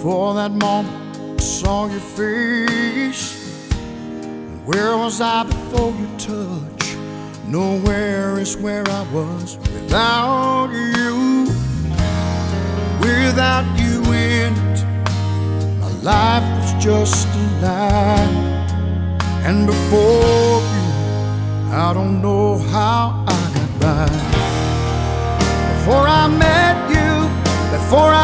Before that moment I saw your face, where was I before your touch? Nowhere is where I was without you. Without you in it, my life was just a lie. And before you, I don't know how I got by. Before I met you, before